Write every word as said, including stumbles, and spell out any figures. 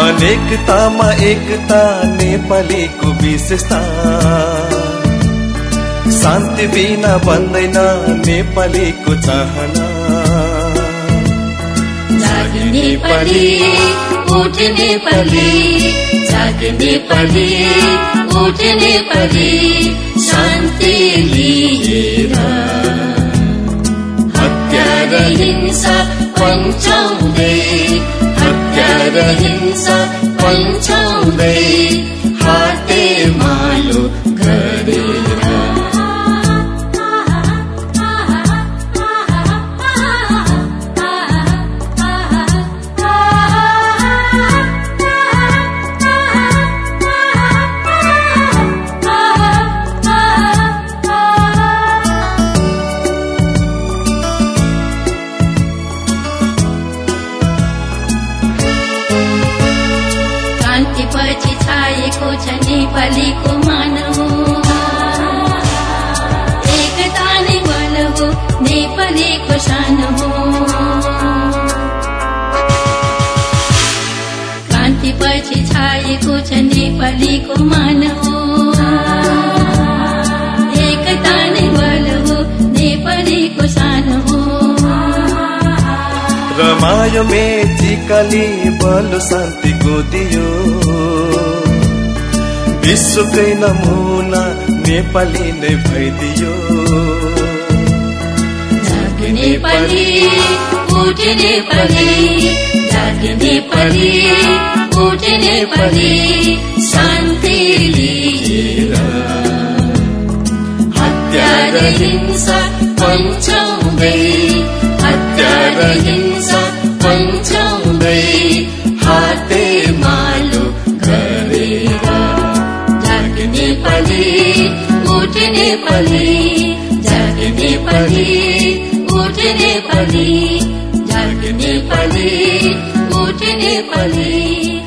अनेकतामा एकता नेपालीको विशेषता शान्ति बिना बन्दैन नेपालीको चाहना जाग नेपाली उठ नेपाली जाग नेपाली उठ नेपाली शान्ति लिएर हत्या र हिंसा पन्छाउँदै हत्या र हिंसा पन्छाउँदै हाते मालो गरेर पछि छाएको छ नेपालीको मान हो एकता नै बल हो नेपालीको शान हो क्रान्ति पछि छाएको छ नेपालीको मान हो एकता नै बल हो नेपालीको शान हो रमायो मेचिकली बलो शान्तिको दियो विश्वकै नमुना नेपाली नै भइदियो जाग नेपाली उठ नेपाली जाग नेपाली उठ नेपाली शान्ति लिएर हत्या र हिंसा पन्छाउँदै हत्या र हिंसा पन्छाउँदै हाते मालो गरेर जाग नेपाली उठ नेपाली जाग नेपाली उठ नेपाली जाग नेपाली उठ नेपाली